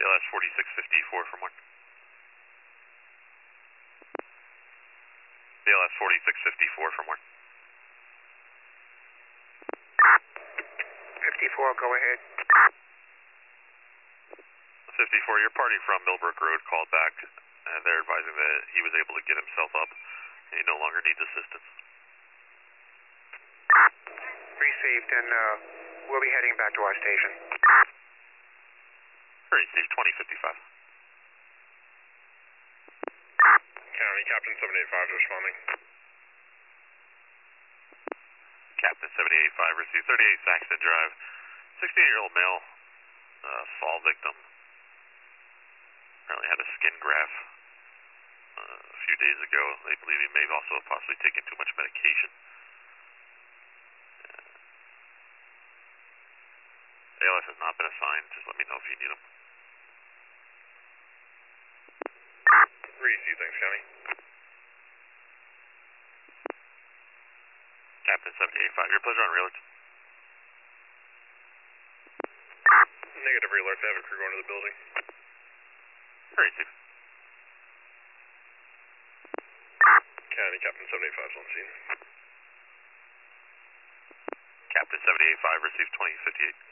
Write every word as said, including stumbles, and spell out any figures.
A L S forty-six fifty-four from one. A L S forty-six fifty-four from one. fifty-four, go ahead. fifty-four, your party from Millbrook Road called back, and they're advising that he was able to get himself up, and he no longer needs assistance. Received, and uh, we'll be heading back to our station. Received, twenty fifty-five. County, Captain seven eighty-five is responding. Captain seven eighty-five received, thirty-eight Saxton Drive. sixteen-year-old male, uh, fall victim. Apparently had a skin graft uh, a few days ago. They believe he may have also possibly taken too much medication. A L S has not been assigned. Just let me know if you need them. Receive, thanks, County. Captain seven eighty-five, your pleasure on realtor. Negative realert, they have a crew going to the building. Receive. County, Captain seven eighty-five is on scene. Captain seven eighty-five received twenty fifty-eight.